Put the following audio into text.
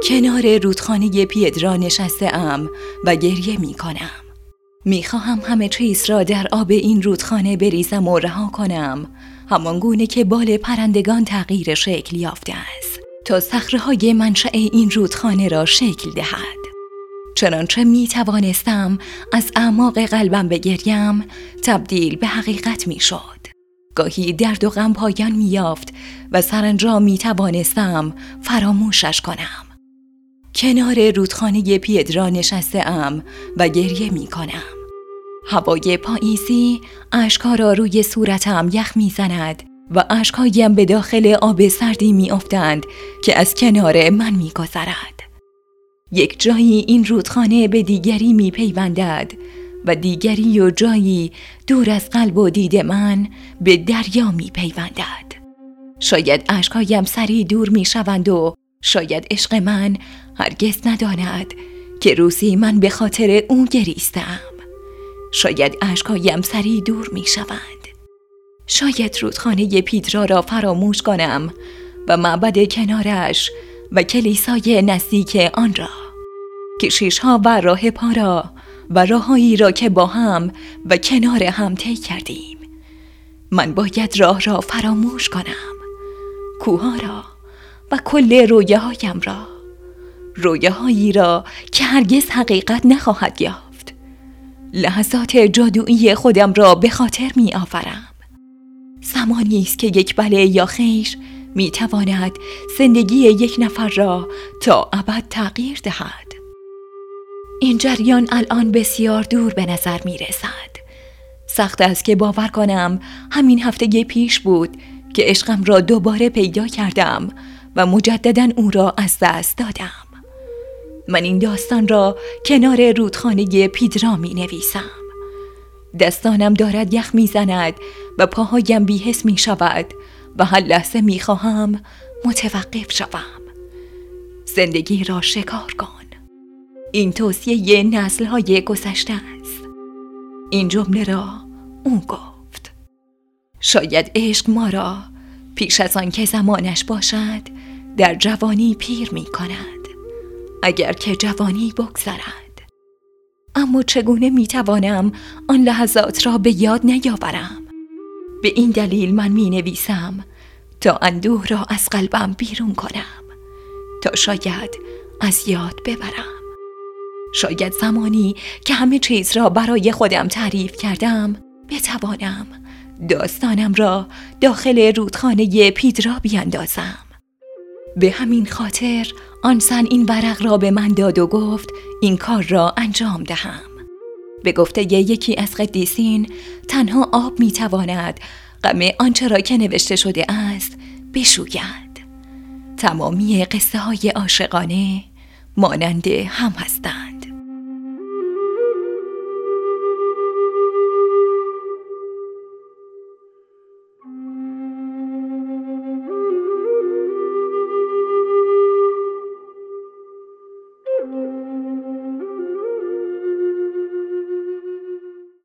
کنار رودخانه پیدرا نشسته‌ام و گریه می‌کنم. می‌خواهم همه چیز را در آب این رودخانه بریزم و رها کنم، همان گونه که بال پرندگان تغییر شکل یافته است تا صخره‌های منشأ این رودخانه را شکل دهد. چنانچه می‌توانستم از اعماق قلبم بگریم، تبدیل به حقیقت می‌شد. گاهی درد و غم پایان می‌یافت و سرانجام می‌توانستم فراموشش کنم. کنار رودخانه پیدرا نشسته‌ام و گریه می‌کنم. هوای پاییزی اشک‌ها را روی صورتم یخ می‌زند و اشک‌هایم به داخل آب سردی می‌افتند که از کنار من می‌گذرد. یک جایی این رودخانه به دیگری می‌پیوندد و دیگری و جایی دور از قلب و دید من به دریا می‌پیوندد. شاید اشک‌هایم سریع دور می‌شوند و شاید عشق من هرگز نداند که روزی من به خاطر اون گریستم. شاید اشک‌هایم سریع دور می‌شوند. شاید رودخانه پیدرا را فراموش کنم و معبد کنارش و کلیسای نزدیک آن را، کشیش‌ها و راهب‌ها را و راه‌هایی را که با هم و کنار هم طی کردیم. من باید راه را فراموش کنم، کوه‌ها را و کل رویاهایم را، رویاهایی را که هرگز حقیقت نخواهد یافت. لحظات جادویی خودم را به خاطر می آورم. زمانی است که یک بله یا خیر می تواند زندگی یک نفر را تا ابد تغییر دهد. این جریان الان بسیار دور به نظر می رسد. سخت است که باور کنم همین هفته پیش بود که عشقم را دوباره پیدا کردم و مجدداً او را از دست دادم. من این داستان را کنار رودخانه پیدرا می نویسم. دستانم دارد یخ می زند و پاهایم بی‌حس می شود و هر لحظه می خواهم متوقف شوم. زندگی را شکار کن. این توصیه نسل‌های گذشته است. این جمله را او گفت. شاید عشق ما را پیش از آن که زمانش باشد در جوانی پیر می کند، اگر که جوانی بگذرد. اما چگونه می توانم آن لحظات را به یاد نیاورم؟ به این دلیل من می نویسم تا اندوه را از قلبم بیرون کنم، تا شاید از یاد ببرم. شاید زمانی که همه چیز را برای خودم تعریف کردم بتوانم داستانم را داخل رودخانه پیدرا بیاندازم. به همین خاطر آن زن این ورق را به من داد و گفت این کار را انجام دهم. به گفته یکی از قدیسین تنها آب میتواند غم آنچه را که نوشته شده است بشوید. تمامی قصه های عاشقانه مانند هم هستند.